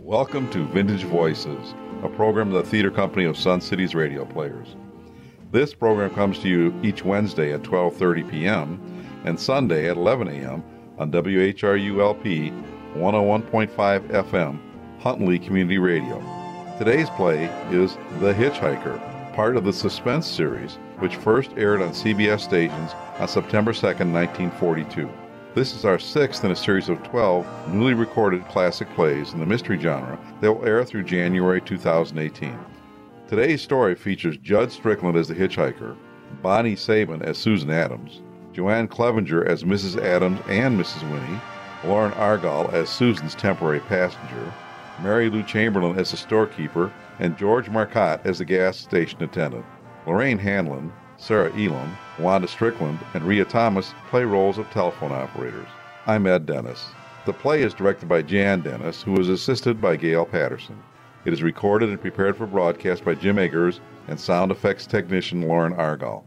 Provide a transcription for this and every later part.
Welcome to Vintage Voices, a program of the theater company of Sun City's Radio Players. This program comes to you each Wednesday at 12:30 p.m. and Sunday at 11 a.m. on WHRU-LP 101.5 FM, Huntley Community Radio. Today's play is The Hitchhiker, part of the Suspense series, which first aired on CBS stations on September 2nd, 1942. This is our sixth in a series of 12 newly recorded classic plays in the mystery genre that will air through January 2018. Today's story features Judd Strickland as the hitchhiker, Bonnie Sabin as Susan Adams, Joanne Clevenger as Mrs. Adams and Mrs. Winnie, Lauren Argall as Susan's temporary passenger, Mary Lou Chamberlain as the storekeeper, and George Marcotte as the gas station attendant. Lorraine Hanlon, Sarah Elam, Wanda Strickland, and Rhea Thomas play roles of telephone operators. I'm Ed Dennis. The play is directed by Jan Dennis, who is assisted by Gail Patterson. It is recorded and prepared for broadcast by Jim Eggers and sound effects technician Lauren Argall.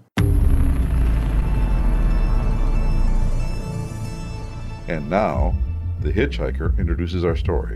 And now, The Hitchhiker introduces our story.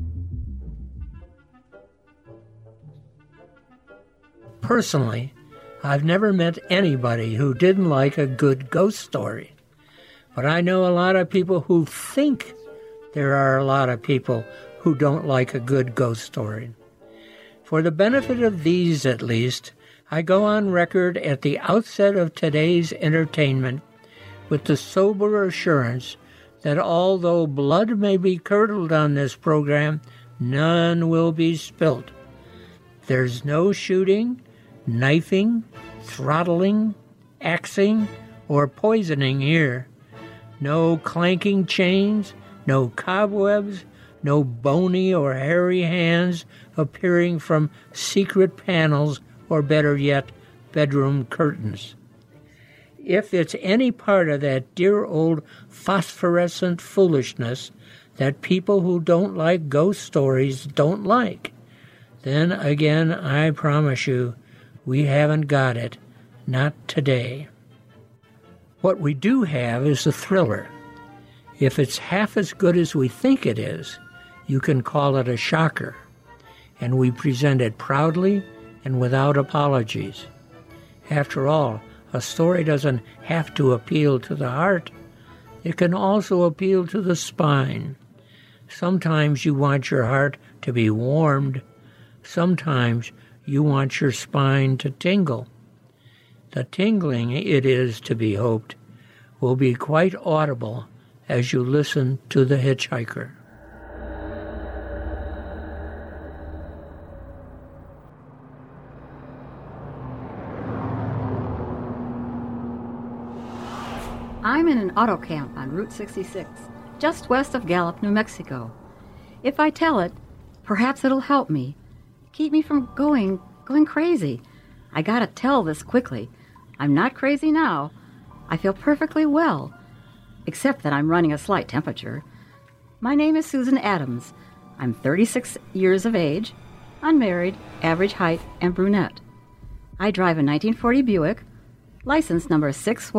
Personally, I've never met anybody who didn't like a good ghost story. But I know a lot of people who think there are a lot of people who don't like a good ghost story. For the benefit of these, at least, I go on record at the outset of today's entertainment with the sober assurance that although blood may be curdled on this program, none will be spilt. There's no shooting, knifing, throttling, axing, or poisoning here. No clanking chains, no cobwebs, no bony or hairy hands appearing from secret panels, or better yet, bedroom curtains. If it's any part of that dear old phosphorescent foolishness that people who don't like ghost stories don't like, then again I promise you, we haven't got it. Not today. What we do have is a thriller. If it's half as good as we think it is, you can call it a shocker. And we present it proudly and without apologies. After all, a story doesn't have to appeal to the heart. It can also appeal to the spine. Sometimes you want your heart to be warmed. Sometimes you want your spine to tingle. The tingling, it is to be hoped, will be quite audible as you listen to The Hitchhiker. I'm in an auto camp on Route 66, just west of Gallup, New Mexico. If I tell it, perhaps it'll help me. Keep me from going crazy. I gotta tell this quickly. I'm not crazy now. I feel perfectly well, except that I'm running a slight temperature. My name is Susan Adams. I'm 36 years of age, unmarried, average height, and brunette. I drive a 1940 Buick, license number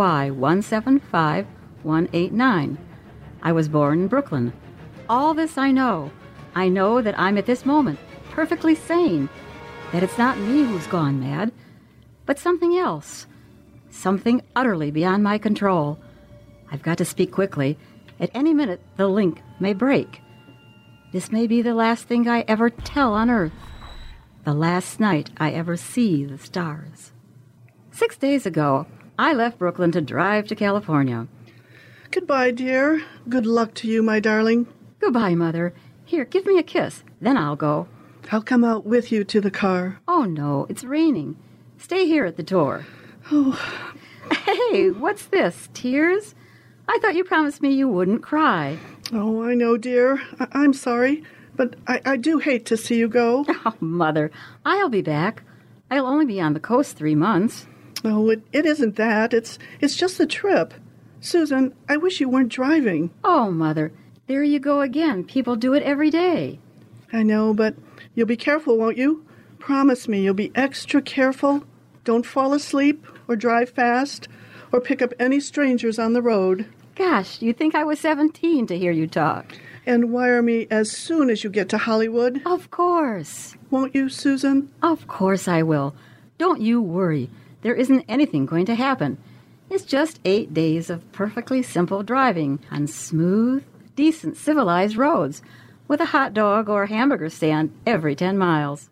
6Y175189. I was born in Brooklyn. All this I know. I know that I'm at this moment perfectly sane, that it's not me who's gone mad, but something else, something utterly beyond my control. I've got to speak quickly. At any minute, the link may break. This may be the last thing I ever tell on Earth, the last night I ever see the stars. 6 days ago, I left Brooklyn to drive to California. Goodbye, dear. Good luck to you, my darling. Goodbye, Mother. Here, give me a kiss, then I'll go. I'll come out with you to the car. Oh, no, it's raining. Stay here at the door. Oh. Hey, what's this, tears? I thought you promised me you wouldn't cry. Oh, I know, dear. I'm sorry, but I do hate to see you go. Oh, Mother, I'll be back. I'll only be on the coast 3 months. Oh, it isn't that. It's just the trip. Susan, I wish you weren't driving. Oh, Mother, there you go again. People do it every day. I know, but you'll be careful, won't you? Promise me you'll be extra careful. Don't fall asleep or drive fast or pick up any strangers on the road. Gosh, you'd think I was 17 to hear you talk. And wire me as soon as you get to Hollywood. Of course. Won't you, Susan? Of course I will. Don't you worry. There isn't anything going to happen. It's just 8 days of perfectly simple driving on smooth, decent, civilized roads with a hot dog or hamburger stand every 10 miles.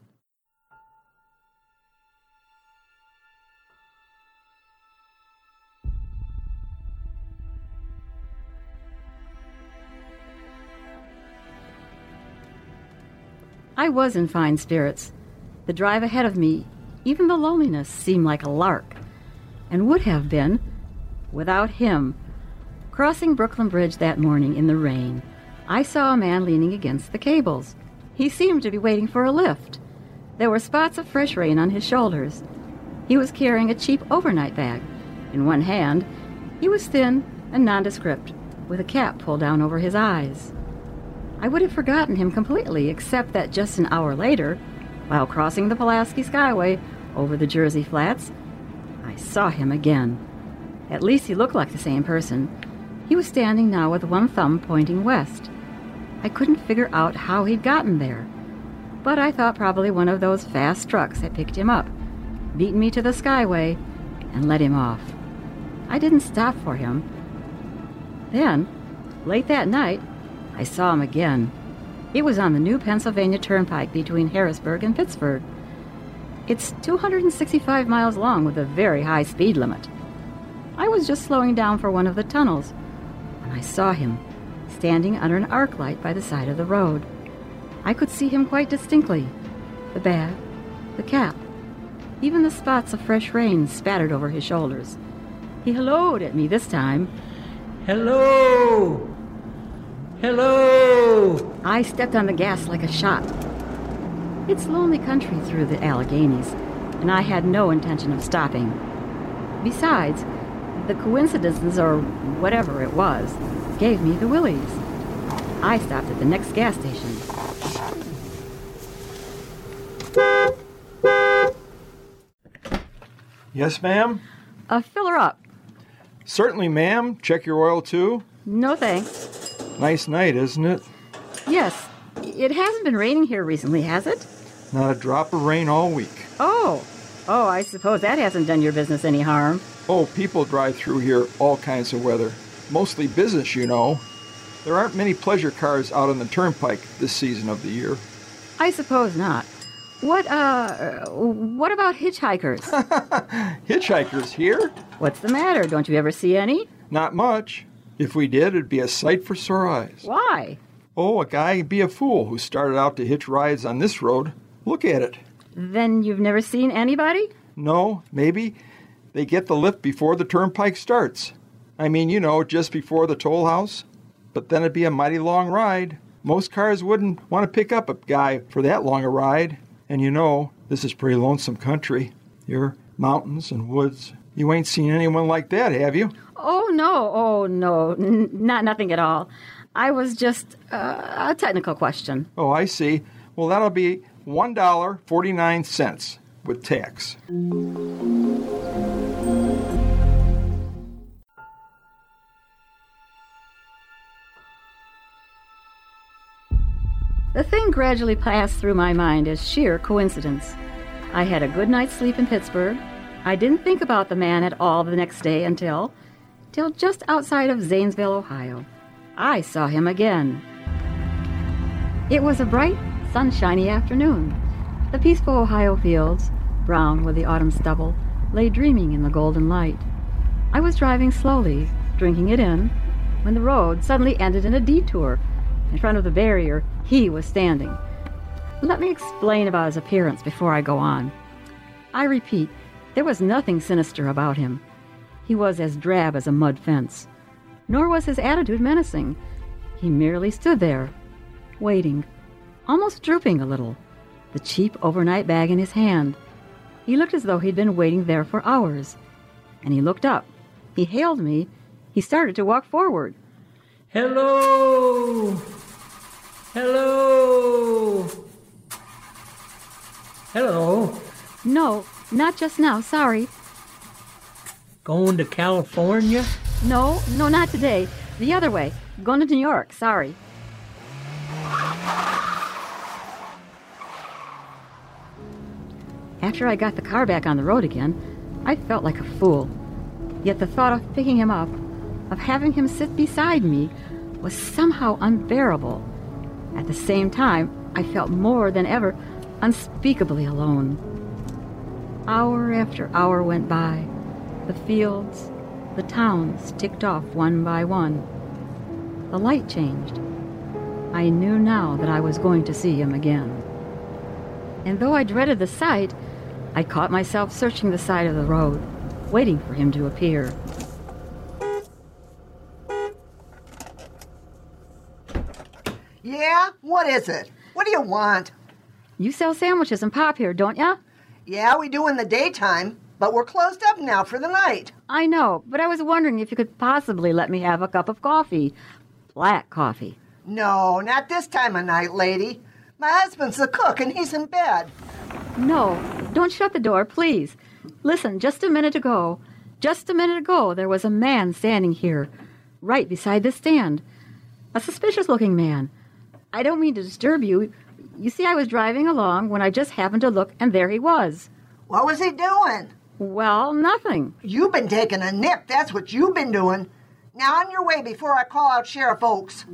I was in fine spirits. The drive ahead of me, even the loneliness, seemed like a lark, and would have been without him. Crossing Brooklyn Bridge that morning in the rain, I saw a man leaning against the cables. He seemed to be waiting for a lift. There were spots of fresh rain on his shoulders. He was carrying a cheap overnight bag. In one hand, he was thin and nondescript, with a cap pulled down over his eyes. I would have forgotten him completely, except that just an hour later, while crossing the Pulaski Skyway over the Jersey Flats, I saw him again. At least he looked like the same person. He was standing now with one thumb pointing west. I couldn't figure out how he'd gotten there, but I thought probably one of those fast trucks had picked him up, beaten me to the Skyway, and let him off. I didn't stop for him. Then, late that night, I saw him again. It was on the new Pennsylvania Turnpike between Harrisburg and Pittsburgh. It's 265 miles long with a very high speed limit. I was just slowing down for one of the tunnels when I saw him standing under an arc light by the side of the road. I could see him quite distinctly. The bag, the cap, even the spots of fresh rain spattered over his shoulders. He helloed at me this time. Hello! Hello! I stepped on the gas like a shot. It's lonely country through the Alleghenies, and I had no intention of stopping. Besides, the coincidences, or whatever it was, gave me the willies. I stopped at the next gas station. Yes, ma'am? Fill her up. Certainly, ma'am. Check your oil, too. No thanks. Nice night, isn't it? Yes. It hasn't been raining here recently, has it? Not a drop of rain all week. Oh, I suppose that hasn't done your business any harm. Oh, people drive through here all kinds of weather. Mostly business, you know. There aren't many pleasure cars out on the turnpike this season of the year. I suppose not. What about hitchhikers? Hitchhikers here? What's the matter? Don't you ever see any? Not much. If we did, it'd be a sight for sore eyes. Why? Oh, a guy'd be a fool who started out to hitch rides on this road. Look at it. Then you've never seen anybody? No, maybe they get the lift before the turnpike starts. I mean, you know, just before the toll house. But then it'd be a mighty long ride. Most cars wouldn't want to pick up a guy for that long a ride. And you know, this is pretty lonesome country. Your mountains and woods. You ain't seen anyone like that, have you? Oh, no. Nothing at all. I was just a technical question. Oh, I see. Well, that'll be $1.49 with tax. The thing gradually passed through my mind as sheer coincidence. I had a good night's sleep in Pittsburgh. I didn't think about the man at all the next day until just outside of Zanesville, Ohio. I saw him again. It was a bright, sunshiny afternoon. The peaceful Ohio fields, brown with the autumn stubble, lay dreaming in the golden light. I was driving slowly, drinking it in, when the road suddenly ended in a detour. In front of the barrier, he was standing. Let me explain about his appearance before I go on. I repeat, there was nothing sinister about him. He was as drab as a mud fence. Nor was his attitude menacing. He merely stood there, waiting, almost drooping a little, the cheap overnight bag in his hand. He looked as though he'd been waiting there for hours. And he looked up. He hailed me. He started to walk forward. Hello! Hello! Hello? No, not just now, sorry. Going to California? No, not today. The other way. Going to New York, sorry. After I got the car back on the road again, I felt like a fool. Yet the thought of picking him up, of having him sit beside me, was somehow unbearable. At the same time, I felt more than ever unspeakably alone. Hour after hour went by. The fields, the towns ticked off one by one. The light changed. I knew now that I was going to see him again. And though I dreaded the sight, I caught myself searching the side of the road, waiting for him to appear. Yeah? What is it? What do you want? You sell sandwiches and pop here, don't ya? Yeah, we do in the daytime, but we're closed up now for the night. I know, but I was wondering if you could possibly let me have a cup of coffee. Black coffee. No, not this time of night, lady. My husband's the cook and he's in bed. No, don't shut the door, please. Listen, just a minute ago, there was a man standing here, right beside the stand. A suspicious-looking man. I don't mean to disturb you. You see, I was driving along when I just happened to look, and there he was. What was he doing? Well, nothing. You've been taking a nip, that's what you've been doing. Now on your way before I call out Sheriff Oakes.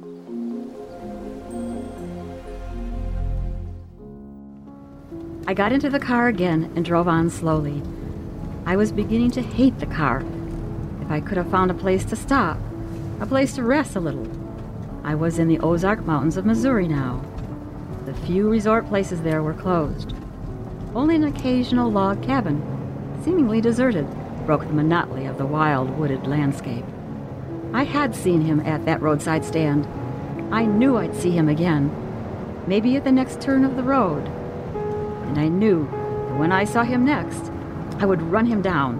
I got into the car again and drove on slowly. I was beginning to hate the car. If I could have found a place to stop, a place to rest a little. I was in the Ozark Mountains of Missouri now. The few resort places there were closed. Only an occasional log cabin, seemingly deserted, broke the monotony of the wild, wooded landscape. I had seen him at that roadside stand. I knew I'd see him again, maybe at the next turn of the road. And I knew that when I saw him next, I would run him down.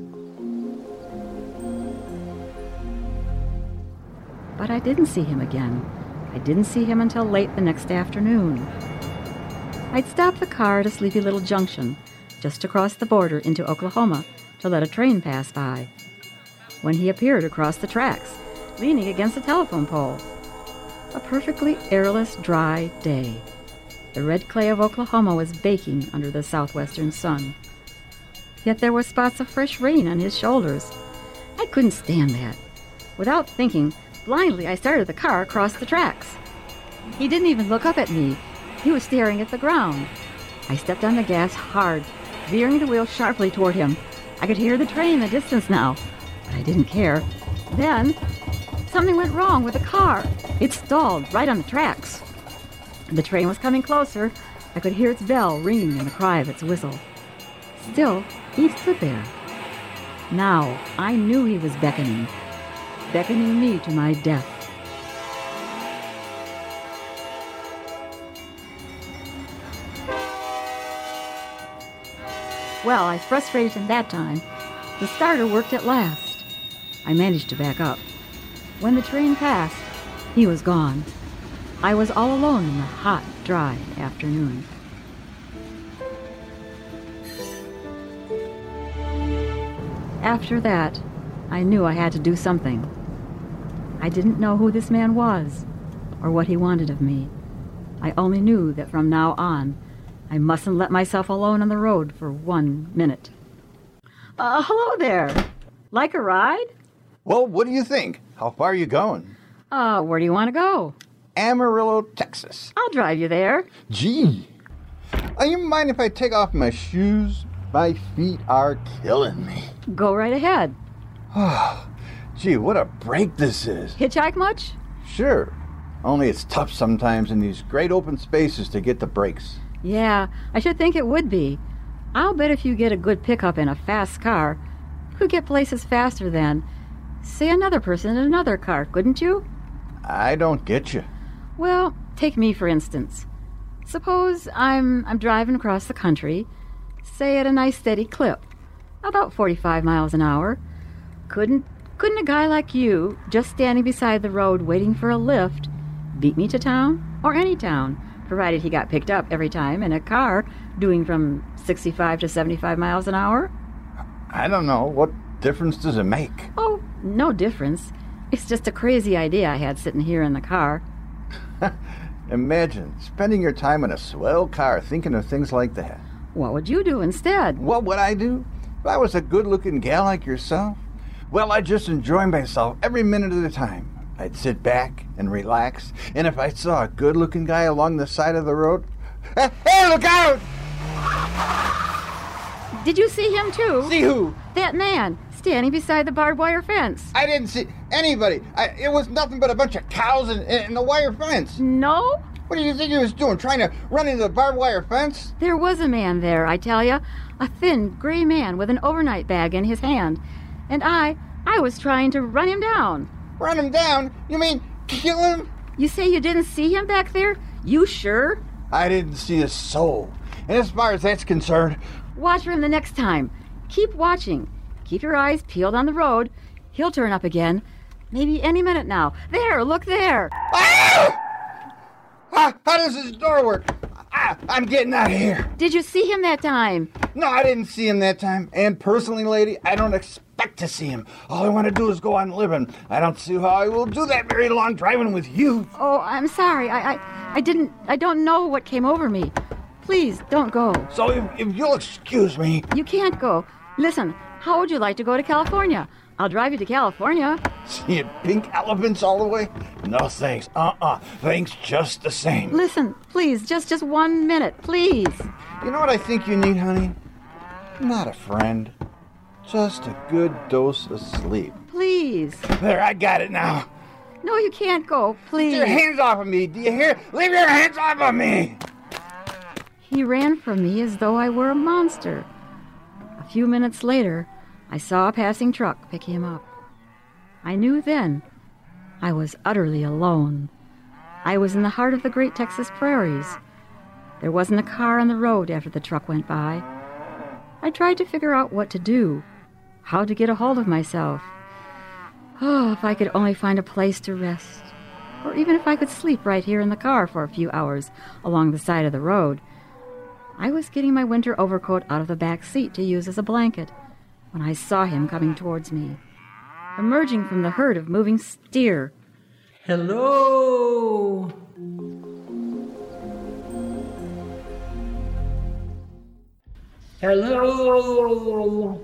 But I didn't see him again. I didn't see him until late the next afternoon. I'd stopped the car at a sleepy little junction, just across the border into Oklahoma, to let a train pass by, when he appeared across the tracks, leaning against a telephone pole. A perfectly airless, dry day. The red clay of Oklahoma was baking under the southwestern sun. Yet there were spots of fresh rain on his shoulders. I couldn't stand that. Without thinking, blindly I started the car across the tracks. He didn't even look up at me. He was staring at the ground. I stepped on the gas hard, veering the wheel sharply toward him. I could hear the train in the distance now, but I didn't care. Then, something went wrong with the car. It stalled right on the tracks. The train was coming closer. I could hear its bell ringing and the cry of its whistle. Still, he stood there. Now, I knew he was beckoning me to my death. Well, I frustrated him that time. The starter worked at last. I managed to back up. When the train passed, he was gone. I was all alone in the hot, dry afternoon. After that, I knew I had to do something. I didn't know who this man was, or what he wanted of me. I only knew that from now on, I mustn't let myself alone on the road for 1 minute. Hello there. Like a ride? Well, what do you think? How far are you going? Where do you want to go? Amarillo, Texas. I'll drive you there. Gee, you mind if I take off my shoes? My feet are killing me. Go right ahead. Gee, what a break this is. Hitchhike much? Sure. Only it's tough sometimes in these great open spaces to get the brakes. Yeah, I should think it would be. I'll bet if you get a good pickup in a fast car, you could get places faster than, say, another person in another car, couldn't you? I don't get you. Well, take me for instance. Suppose I'm driving across the country, say at a nice steady clip, about 45 miles an hour. Couldn't a guy like you, just standing beside the road waiting for a lift, beat me to town or any town, provided he got picked up every time in a car doing from 65 to 75 miles an hour? I don't know. What difference does it make? Oh, no difference. It's just a crazy idea I had sitting here in the car. Imagine spending your time in a swell car thinking of things like that. What would you do instead? What would I do if I was a good-looking gal like yourself? Well, I'd just enjoy myself every minute of the time. I'd sit back and relax, and if I saw a good-looking guy along the side of the road, hey, look out! Did you see him too? See who? That man, standing beside the barbed wire fence. I didn't see anybody. It was nothing but a bunch of cows and the wire fence. No? What do you think he was doing, trying to run into the barbed wire fence? There was a man there, I tell you. A thin, gray man with an overnight bag in his hand. And I was trying to run him down. Run him down? You mean kill him? You say you didn't see him back there? You sure? I didn't see a soul. And as far as that's concerned... Watch for him the next time. Keep watching. Keep your eyes peeled on the road. He'll turn up again. Maybe any minute now. There, look there. Ah! How does this door work? I'm getting out of here. Did you see him that time? No, I didn't see him that time. And personally, lady, I don't expect to see him. All I want to do is go on living. I don't see how I will do that very long driving with you. Oh, I'm sorry. I don't know what came over me. Please, don't go. So if you'll excuse me... You can't go. Listen, how would you like to go to California? I'll drive you to California. Seeing pink elephants all the way? No, thanks. Thanks just the same. Listen, please, just 1 minute, please. You know what I think you need, honey? Not a friend. Just a good dose of sleep. Please. There, I got it now. No, you can't go, please. Get your hands off of me. Do you hear? Leave your hands off of me. He ran from me as though I were a monster. A few minutes later, I saw a passing truck pick him up. I knew then I was utterly alone. I was in the heart of the great Texas prairies. There wasn't a car on the road after the truck went by. I tried to figure out what to do, how to get a hold of myself. Oh, if I could only find a place to rest, or even if I could sleep right here in the car for a few hours along the side of the road. I was getting my winter overcoat out of the back seat to use as a blanket when I saw him coming towards me, emerging from the herd of moving steer. Hello? Hello?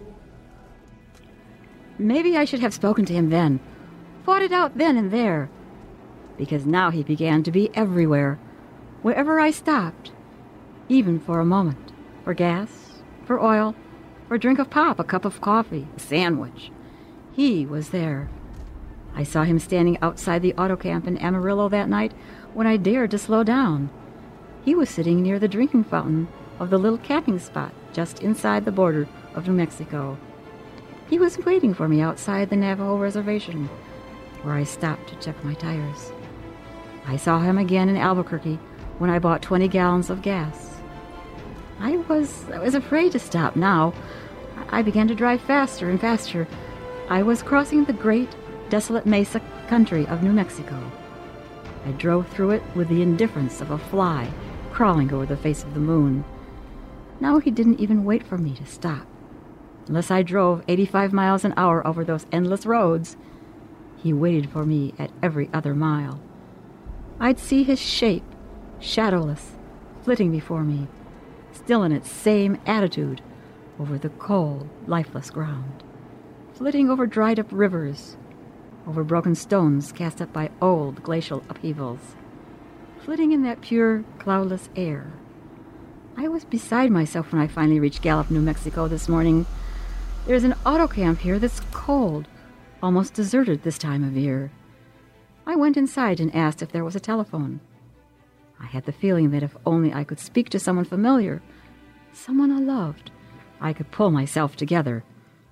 Maybe I should have spoken to him then, fought it out then and there, because now he began to be everywhere, wherever I stopped, even for a moment, for gas, for oil, for a drink of pop, a cup of coffee, a sandwich. He was there. I saw him standing outside the auto camp in Amarillo that night when I dared to slow down. He was sitting near the drinking fountain of the little camping spot just inside the border of New Mexico. He was waiting for me outside the Navajo reservation, where I stopped to check my tires. I saw him again in Albuquerque when I bought 20 gallons of gas. I was afraid to stop now. I began to drive faster and faster. I was crossing the great, desolate mesa country of New Mexico. I drove through it with the indifference of a fly crawling over the face of the moon. Now he didn't even wait for me to stop. Unless I drove 85 miles an hour over those endless roads, he waited for me at every other mile. I'd see his shape, shadowless, flitting before me, still in its same attitude over the cold, lifeless ground, flitting over dried-up rivers, over broken stones cast up by old glacial upheavals, flitting in that pure, cloudless air. I was beside myself when I finally reached Gallup, New Mexico this morning. There's an auto camp here that's cold, almost deserted this time of year. I went inside and asked if there was a telephone. I had the feeling that if only I could speak to someone familiar, someone I loved, I could pull myself together.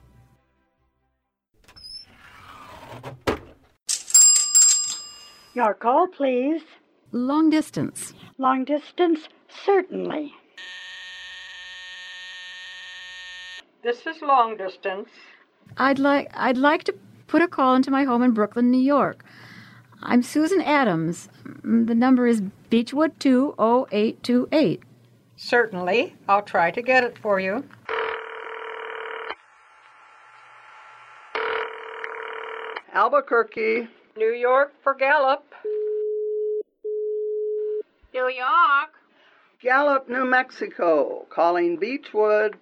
Your call, please. Long distance. Long distance, certainly. This is long distance. I'd like to put a call into my home in Brooklyn, New York. I'm Susan Adams. The number is Beechwood 20828. Certainly. I'll try to get it for you. Albuquerque. New York for Gallup. New York. Gallup, New Mexico, calling Beechwood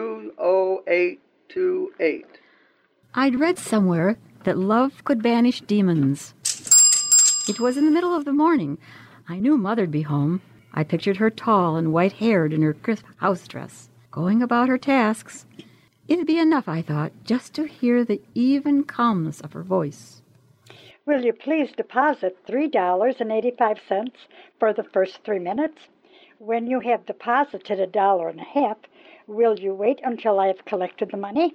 20828. I'd read somewhere that love could banish demons. It was in the middle of the morning. I knew Mother'd be home. I pictured her tall and white-haired in her crisp house dress, going about her tasks. It'd be enough, I thought, just to hear the even calmness of her voice. Will you please deposit $3.85 for the first 3 minutes? When you have deposited $1.50, will you wait until I have collected the money?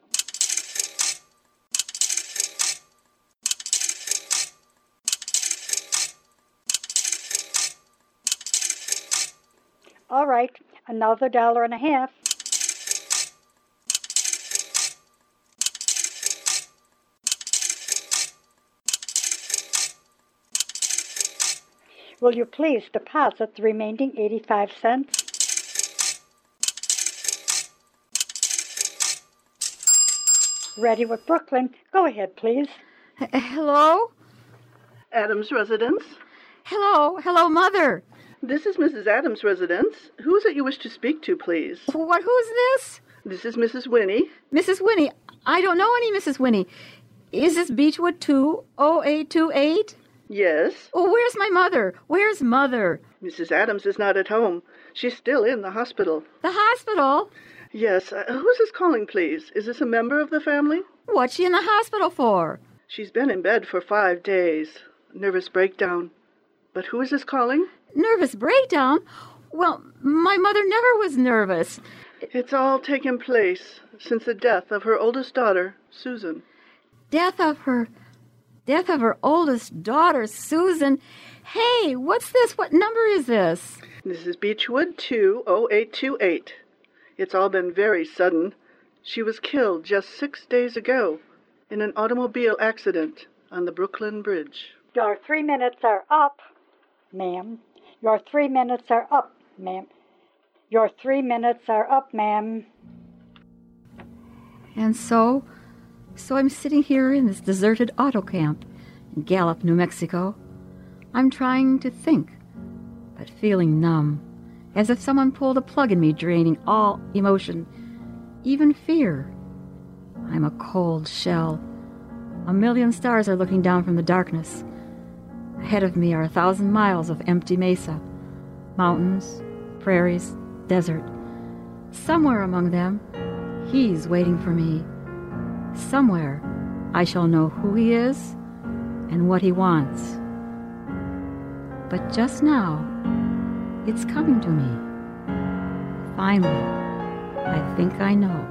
All right, another $1.50. Will you please deposit the remaining 85 cents? Ready with Brooklyn. Go ahead, please. Hello? Adams residence. Hello, Mother. This is Mrs. Adams' residence. Who is it you wish to speak to, please? What? Who's this? This is Mrs. Winnie. Mrs. Winnie. I don't know any Mrs. Winnie. Is this Beechwood 20828? Yes. Oh, where's my mother? Where's Mother? Mrs. Adams is not at home. She's still in the hospital. The hospital? Yes. Who's this calling, please? Is this a member of the family? What's she in the hospital for? She's been in bed for 5 days. Nervous breakdown. But who is this calling? Nervous breakdown? Well, my mother never was nervous. It's all taken place since the death of her oldest daughter, Susan. Death of her oldest daughter, Susan. Hey, what's this? What number is this? This is Beechwood 20828. It's all been very sudden. She was killed just 6 days ago in an automobile accident on the Brooklyn Bridge. Your 3 minutes are up, ma'am. Your 3 minutes are up, ma'am. Your 3 minutes are up, ma'am. And so I'm sitting here in this deserted auto camp in Gallup, New Mexico. I'm trying to think, but feeling numb, as if someone pulled a plug in me, draining all emotion, even fear. I'm a cold shell. A million stars are looking down from the darkness. Ahead of me are 1,000 miles of empty mesa, mountains, prairies, desert. Somewhere among them, he's waiting for me. Somewhere, I shall know who he is and what he wants. But just now, it's coming to me. Finally, I think I know.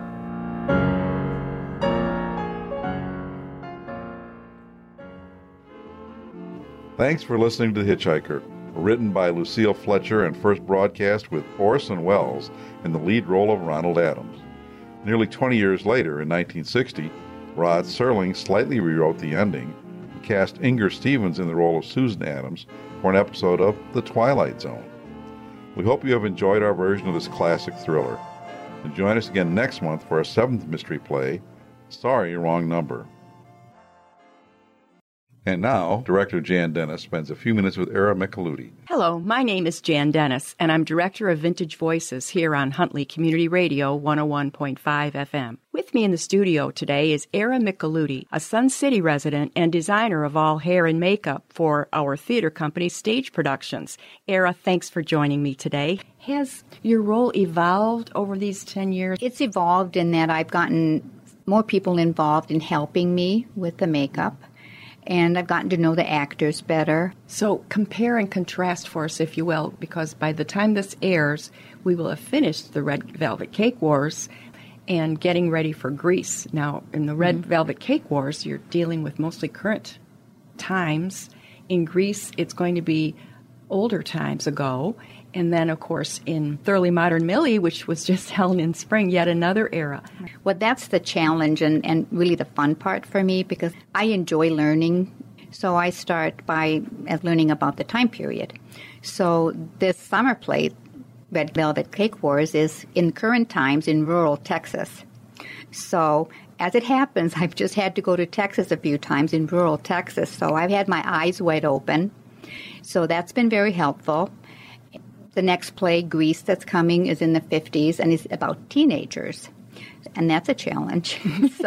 Thanks for listening to The Hitchhiker, written by Lucille Fletcher and first broadcast with Orson Welles in the lead role of Ronald Adams. Nearly 20 years later, in 1960, Rod Serling slightly rewrote the ending and cast Inger Stevens in the role of Susan Adams for an episode of The Twilight Zone. We hope you have enjoyed our version of this classic thriller. And join us again next month for our 7th mystery play, Sorry, Wrong Number. And now, Director Jan Dennis spends a few minutes with Era Micheluti. Hello, my name is Jan Dennis, and I'm Director of Vintage Voices here on Huntley Community Radio 101.5 FM. With me in the studio today is Era Micheluti, a Sun City resident and designer of all hair and makeup for our theater company's stage productions. Era, thanks for joining me today. Has your role evolved over these 10 years? It's evolved in that I've gotten more people involved in helping me with the makeup. And I've gotten to know the actors better. So compare and contrast for us, if you will, because by the time this airs, we will have finished the Red Velvet Cake Wars and getting ready for Grease. Now, in the Red Velvet Cake Wars, you're dealing with mostly current times. In Grease, it's going to be older times ago. And then, of course, in Thoroughly Modern Millie, which was just held in spring, yet another era. Well, that's the challenge and really the fun part for me because I enjoy learning. So I start by learning about the time period. So this summer play, Red Velvet Cake Wars, is in current times in rural Texas. So as it happens, I've just had to go to Texas a few times in rural Texas. So I've had my eyes wide open. So that's been very helpful. The next play, Grease, that's coming is in the 50s and is about teenagers. And that's a challenge.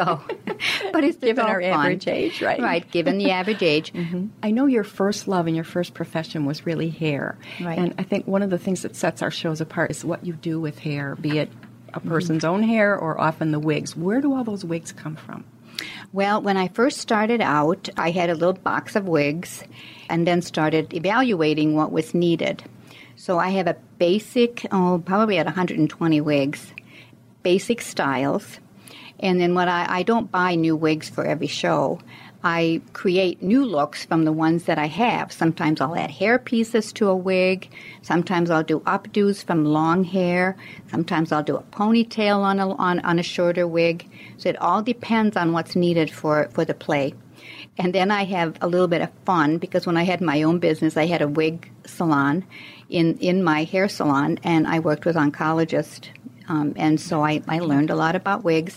But it's given our fun. average age, right? Right, given the average age. Mm-hmm. I know your first love and your first profession was really hair. Right. And I think one of the things that sets our shows apart is what you do with hair, be it a person's own hair or often the wigs. Where do all those wigs come from? Well, when I first started out, I had a little box of wigs and then started evaluating what was needed. So I have a basic, probably at 120 wigs, basic styles. And then I don't buy new wigs for every show. I create new looks from the ones that I have. Sometimes I'll add hair pieces to a wig. Sometimes I'll do updos from long hair. Sometimes I'll do a ponytail on a shorter wig. So it all depends on what's needed for the play. And then I have a little bit of fun because when I had my own business, I had a wig salon in my hair salon, and I worked with oncologists. And so I learned a lot about wigs.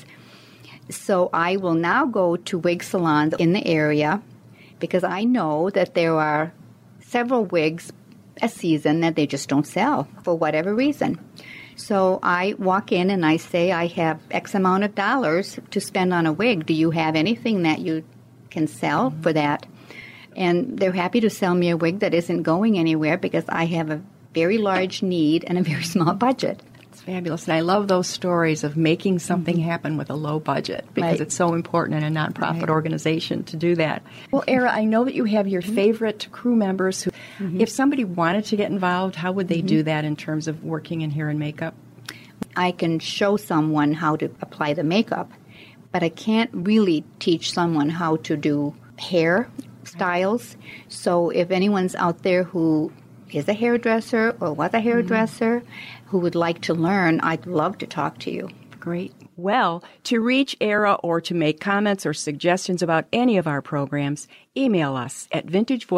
So I will now go to wig salons in the area because I know that there are several wigs a season that they just don't sell for whatever reason. So I walk in and I say, I have X amount of dollars to spend on a wig. Do you have anything that you can sell for that? And they're happy to sell me a wig that isn't going anywhere because I have a very large need and a very small budget. Fabulous. And I love those stories of making something happen with a low budget because it's so important in a nonprofit organization to do that. Well, Era, I know that you have your favorite crew members who, if somebody wanted to get involved, how would they do that in terms of working in hair and makeup? I can show someone how to apply the makeup, but I can't really teach someone how to do hair styles. So if anyone's out there who is a hairdresser or was a hairdresser who would like to learn, I'd love to talk to you. Great. Well, to reach Era or to make comments or suggestions about any of our programs, email us at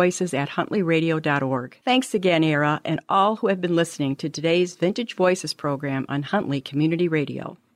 vintagevoices@huntleyradio.org. Thanks again, Era, and all who have been listening to today's Vintage Voices program on Huntley Community Radio.